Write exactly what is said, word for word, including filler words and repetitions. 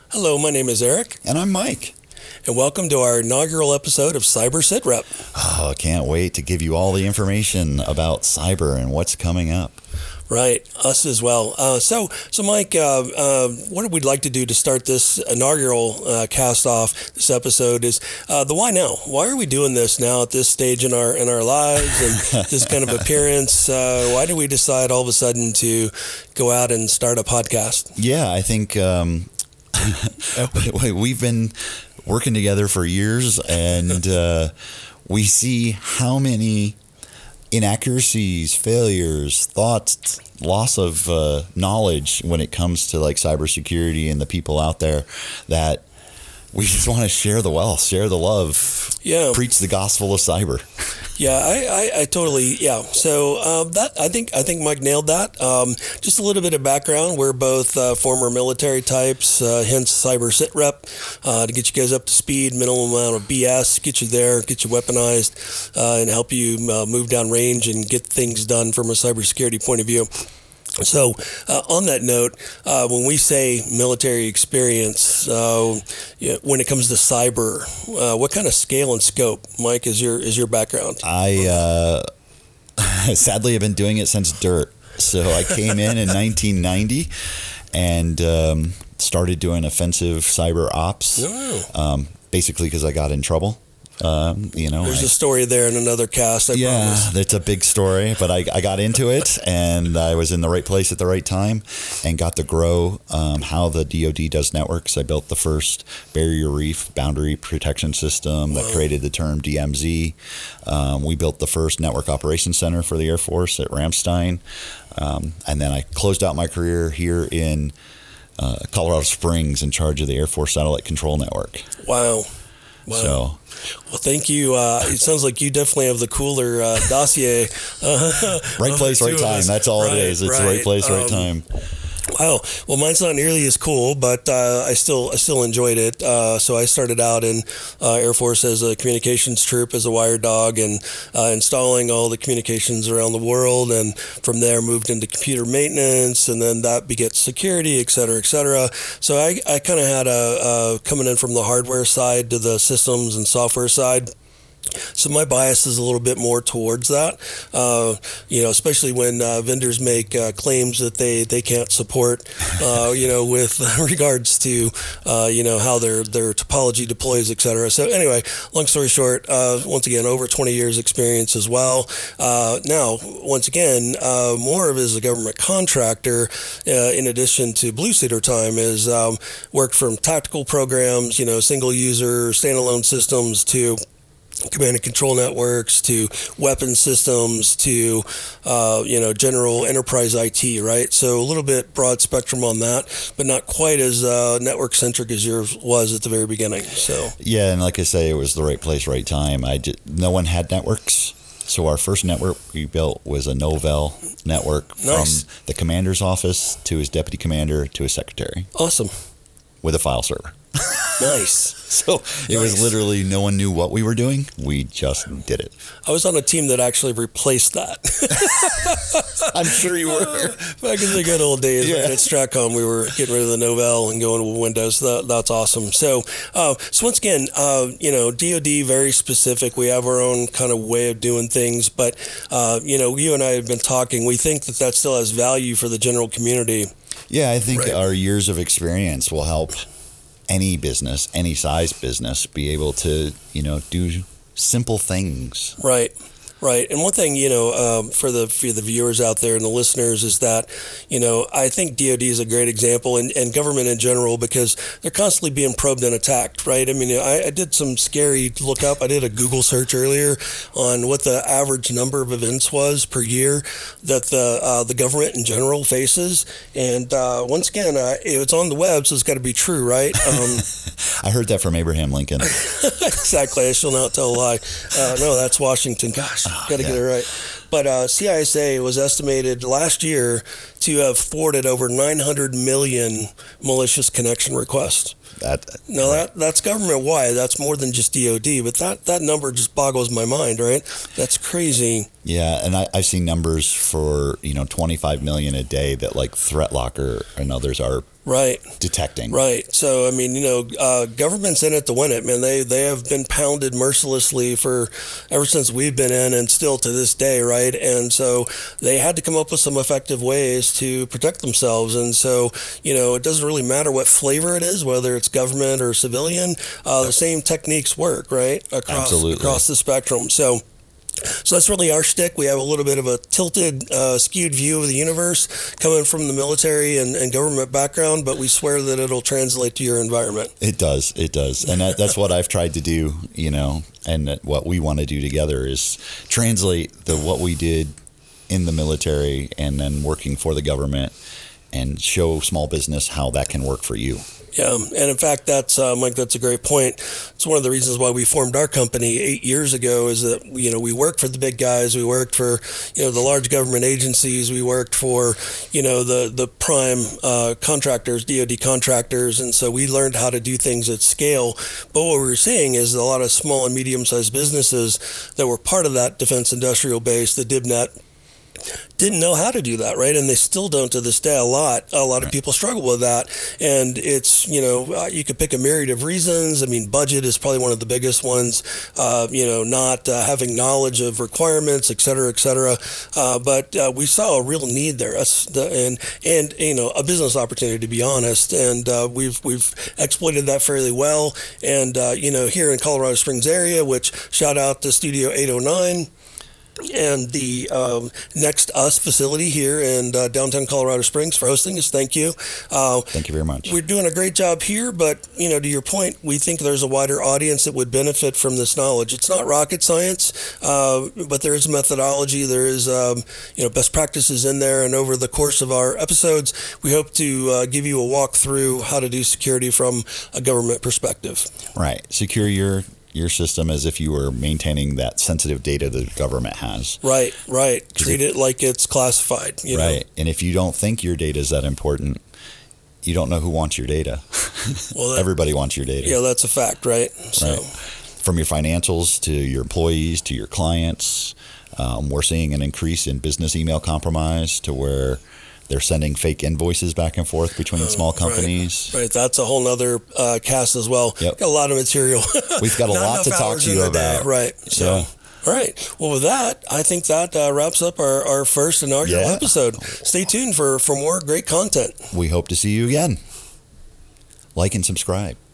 Hello, my name is Eric. And I'm Mike. And welcome to our inaugural episode of Cyber SitRep. Oh, can't wait to give you all the information about cyber and what's coming up. Right, us as well. Uh, so, so Mike, uh, uh, what we'd like to do to start this inaugural uh, cast off this episode is uh, the why now. Why are we doing this now at this stage in our in our lives and this kind of appearance? Uh, why did we decide all of a sudden to go out and start a podcast? Yeah, I think um, we've been working together for years, and uh, we see how many inaccuracies, failures, thoughts, loss of uh, knowledge when it comes to like cybersecurity and the people out there, that we just want to share the wealth, share the love, yeah, preach the gospel of cyber. Yeah, I, I, I totally, yeah. So um, that I think I think Mike nailed that. Um, just a little bit of background. We're both uh, former military types, uh, hence Cyber SitRep, uh, to get you guys up to speed, minimum amount of B S, get you there, get you weaponized, uh, and help you uh, move down range and get things done from a cybersecurity point of view. So uh, on that note, uh, when we say military experience, uh, yeah, when it comes to cyber, uh, what kind of scale and scope, Mike, is your is your background? I uh, sadly have been doing it since dirt. So I came in in nineteen ninety and um, started doing offensive cyber ops, Oh. um, basically because I got in trouble. Um, you know, There's I, a story there in another cast, I yeah, promise. that's a big story, but I, I got into it and I was in the right place at the right time and got to grow um, how the D O D does networks. I built the first barrier reef boundary protection system that Wow. created the term D M Z. Um, we built the first network operations center for the Air Force at Ramstein. Um, and then I closed out my career here in uh, Colorado Springs in charge of the Air Force Satellite Control Network. Wow. Wow. So, well, thank you. Uh, it sounds like you definitely have the cooler uh, dossier. Uh, right place, right time. us. That's all right, it is. It's right. right place, right um, time. Wow. Well, mine's not nearly as cool, but uh, I still I still enjoyed it. Uh, so I started out in uh, Air Force as a communications troop, as a wire dog, and uh, installing all the communications around the world. And from there, moved into computer maintenance, and then that begets security, et cetera, et cetera. So I, I kind of had a, a coming in from the hardware side to the systems and software side. So my bias is a little bit more towards that, uh, you know, especially when uh, vendors make uh, claims that they, they can't support, uh, you know, with regards to, uh, you know, how their, their topology deploys, et cetera. So anyway, long story short, uh, once again, over twenty years experience as well. Uh, now, once again, uh, more of as a government contractor, uh, in addition to Blue Cedar time, is um, worked from tactical programs, you know, single user, standalone systems to command and control networks, to weapon systems, to uh, you know, general enterprise I T, right? So a little bit broad spectrum on that, but not quite as uh, network centric as yours was at the very beginning. So yeah, and like I say, it was the right place, right time. I just, no one had networks, so our first network we built was a Novell network. Nice. From the commander's office to his deputy commander to his secretary. Awesome. With a file server. Nice. So it Nice. was literally no one knew what we were doing. We just did it. I was on a team that actually replaced that. I'm sure you were. Back in the good old days, Yeah. right, at Stratcom, we were getting rid of the Novell and going to Windows. That, that's awesome. So, uh, so once again, uh, you know, D O D, very specific. We have our own kind of way of doing things. But, uh, you know, you and I have been talking. We think that that still has value for the general community. Yeah, I think Right. our years of experience will help any business, any size business, be able to, you know, do simple things. Right. Right. And one thing, you know, um, for the for the viewers out there and the listeners is that, you know, I think D O D is a great example, and, and government in general, because they're constantly being probed and attacked, right? I mean, I, I did some scary look up. I did a Google search earlier on what the average number of events was per year that the uh, the government in general faces. And uh, once again, uh, it's on the web, so it's got to be true, right? Um, I heard that from Abraham Lincoln. Exactly. I shall not tell a lie. Uh, no, that's Washington. Gosh, Oh, got to yeah. get it right. But uh, C I S A was estimated last year to have forwarded over nine hundred million malicious connection requests. That, now that that's government wide. That's more than just D O D, but that, that number just boggles my mind, right? That's crazy. Yeah, and I, I've seen numbers for, you know, twenty-five million a day that like ThreatLocker and others are right detecting. Right. So, I mean, you know, uh, government's in it to win it, man. They they have been pounded mercilessly for ever since we've been in, and still to this day, right? And so they had to come up with some effective ways to protect themselves. And so, you know, it doesn't really matter what flavor it is, whether it's government or civilian, uh, the same techniques work, right? Across, Absolutely. across the spectrum. So, So that's really our shtick. We have a little bit of a tilted, uh, skewed view of the universe coming from the military and, and government background, but we swear that it'll translate to your environment. It does. It does. And that, that's what I've tried to do, you know, and that what we want to do together is translate the what we did in the military and then working for the government and show small business how that can work for you. Yeah, and in fact, that's uh, Mike. That's a great point. It's one of the reasons why we formed our company eight years ago. Is that you know we worked for the big guys, we worked for you know the large government agencies, we worked for you know the the prime uh, contractors, D O D contractors, and so we learned how to do things at scale. But what we were seeing is a lot of small and medium-sized businesses that were part of that defense industrial base, the DIBnet, didn't know how to do that, right? And they still don't to this day. A lot, a lot of people struggle with that. And it's, you know, you could pick a myriad of reasons. I mean, budget is probably one of the biggest ones, uh, you know, not uh, having knowledge of requirements, et cetera, et cetera. Uh, but uh, we saw a real need there. That's the, and, and, you know, a business opportunity, to be honest. And uh, we've, we've exploited that fairly well. And, uh, you know, here in Colorado Springs area, which shout out to Studio eight oh nine, and the um, Next Us facility here in uh, downtown Colorado Springs for hosting us. Thank you. Uh, Thank you very much. We're doing a great job here, but, you know, to your point, we think there's a wider audience that would benefit from this knowledge. It's not rocket science, uh, but there is methodology. There is, um, you know, best practices in there. And over the course of our episodes, we hope to uh, give you a walk through how to do security from a government perspective. Right. Secure your your system as if you were maintaining that sensitive data the government has. Right, right. Treat it like it's classified. You right. know? And if you don't think your data is that important, you don't know who wants your data. Well, that, everybody wants your data. Yeah, that's a fact, right? So. Right. From your financials to your employees to your clients, um, we're seeing an increase in business email compromise to where they're sending fake invoices back and forth between small companies. Right, right. That's a whole nother uh, cast as well. Yep. Got a lot of material. We've got a lot to talk to you about. Right. So, yeah. All right. Well, with that, I think that uh, wraps up our, our first inaugural yeah. episode. Stay tuned for, for more great content. We hope to see you again. Like and subscribe.